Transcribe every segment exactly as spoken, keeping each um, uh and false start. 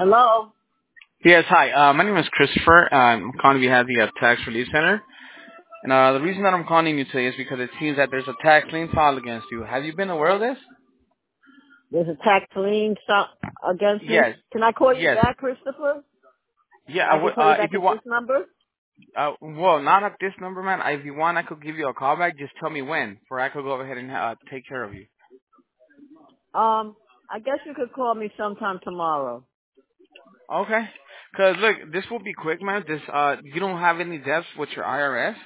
Hello? Yes, hi. Uh, my name is Christopher. Uh, I'm calling on behalf of the uh, Tax Relief Center. And uh, the reason that I'm calling you today is because it seems that there's a tax lien filed against you. Have you been aware of this? There's a tax lien so- against me. Yes. Can I call you Yes. back, Christopher? Yeah. I I can w- call you uh, back if you at this want, number? uh, well, not at this number, man. If you want, I could give you a call back. Just tell me when, for I could go ahead and uh, take care of you. Um, I guess you could call me sometime tomorrow. Okay. Cause look, this will be quick, man. This, uh, you don't have any debts with your I R S.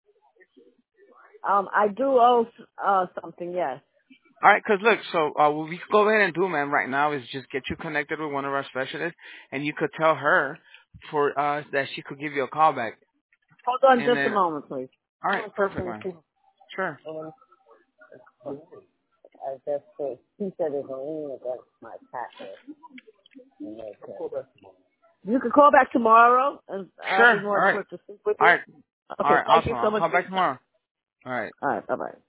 Um, I do owe uh something, yes. All right, 'cause look, so uh, what we could go ahead and do, man, right now is just get you connected with one of our specialists, and you could tell her for uh that she could give you a call back, Hold on and just a then moment, please. all I right, want to talk to perfect, him man. too. Sure. Um, I just said, he said there's a lien against my taxes. Okay. You could call back tomorrow, and I'll Sure. be All more than right. quick to speak with All you. right. All Okay, right. thank Awesome. you so I'll much call for your back time. tomorrow. All right. All right, bye-bye.